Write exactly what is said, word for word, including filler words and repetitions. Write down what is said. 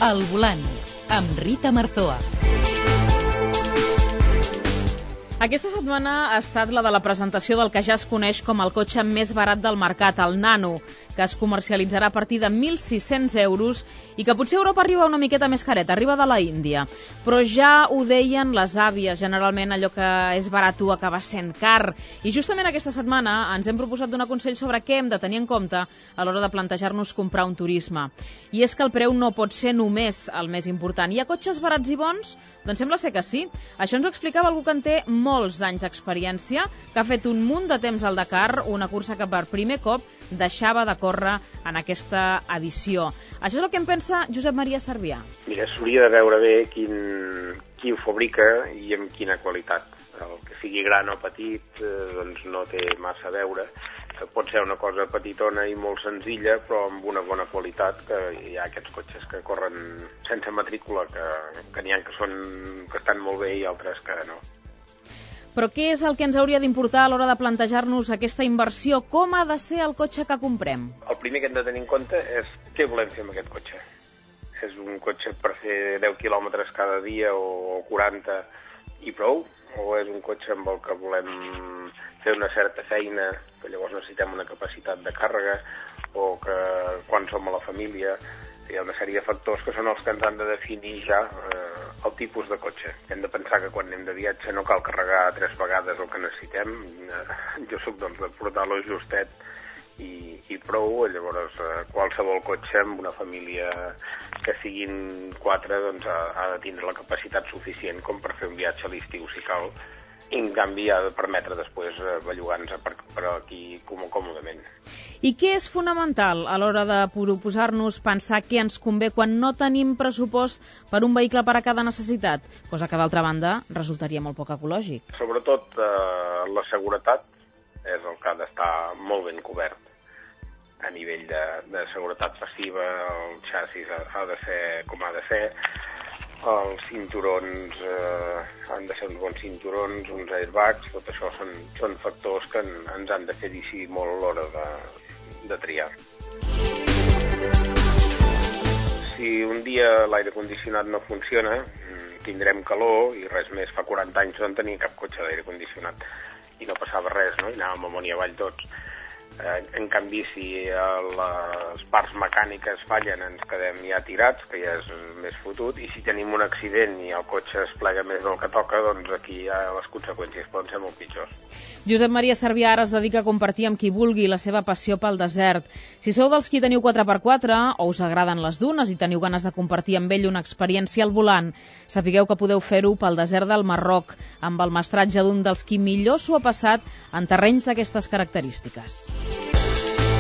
Al volant, amb Rita Marzoa. Aquesta setmana ha estat la de la presentació del que ja es coneix com el cotxe més barat del mercat, el Nano, que es comercialitzarà a partir de mil sis-cents euros i que potser a Europa arriba una miqueta més caret, arriba de la Índia. Però ja ho deien les àvies, generalment allò que és barat acaba sent car. I justament aquesta setmana ens hem proposat donar consell sobre què hem de tenir en compte a l'hora de plantejar-nos comprar un turisme. I és que el preu no pot ser només el més important. Hi ha cotxes barats i bons? Doncs sembla ser que sí. Això ens ho explicava algú que en té molts anys d'experiència, que ha fet un munt de temps al Dakar, una cursa que per primer cop deixava de córrer en aquesta edició. Això és el que en pensa Josep Maria Sarbià. Mira, s'hauria de veure bé quin, quin fabrica i amb quina qualitat. El que sigui gran o petit eh, doncs no té massa a veure. Pot ser una cosa petitona i molt senzilla, però amb una bona qualitat, que hi ha aquests cotxes que corren sense matrícula, que, que n'hi ha que, són, que estan molt bé i altres que no. Però què és el que ens hauria d'importar a l'hora de plantejar-nos aquesta inversió? Com ha de ser el cotxe que comprem? El primer que hem de tenir en compte és què volem fer amb aquest cotxe. És un cotxe per fer deu quilòmetres cada dia o quaranta i prou? O és un cotxe amb el que volem fer una certa feina, que llavors necessitem una capacitat de càrrega, o que quan som a la família hi ha una sèrie de factors que són els que ens han de definir ja eh, el tipus de cotxe. Hem de pensar que quan anem de viatge no cal carregar tres vegades el que necessitem. Jo soc doncs, de portar-lo justet i, i prou. Llavors eh, qualsevol cotxe amb una família que siguin quatre doncs, ha, ha de tindre la capacitat suficient com per fer un viatge a l'estiu si cal. I en canvi ha de permetre després eh, bellugar-nos per, per aquí com, còmodament. I què és fonamental a l'hora de proposar-nos pensar què ens convé quan no tenim pressupost per un vehicle per a cada necessitat? Cosa que, d'altra banda, resultaria molt poc ecològic. Sobretot eh, la seguretat és el que ha d'estar molt ben cobert. A nivell de, de seguretat passiva, el xassis ha, ha de ser com ha de ser, els cinturons eh, han de ser uns bons cinturons, uns airbags, tot això són, són factors que en, ens han de fer decidir molt a l'hora de, de triar. Si un dia l'aire condicionat no funciona, tindrem calor i res més. Fa quaranta anys no en tenia cap cotxe d'aire condicionat i no passava res, no? I anàvem amunt i avall tots. En canvi, si les parts mecàniques fallen, ens quedem ja tirats, que ja és més fotut, i si tenim un accident i el cotxe es plega més del que toca, doncs aquí ja les conseqüències poden ser molt pitjors. Josep Maria Sarbià ara es dedica a compartir amb qui vulgui la seva passió pel desert. Si sou dels qui teniu quatre per quatre o us agraden les dunes i teniu ganes de compartir amb ell una experiència al volant, sapigueu que podeu fer-ho pel desert del Marroc, amb el mestratge d'un dels qui millor s'ho ha passat en terrenys d'aquestes característiques.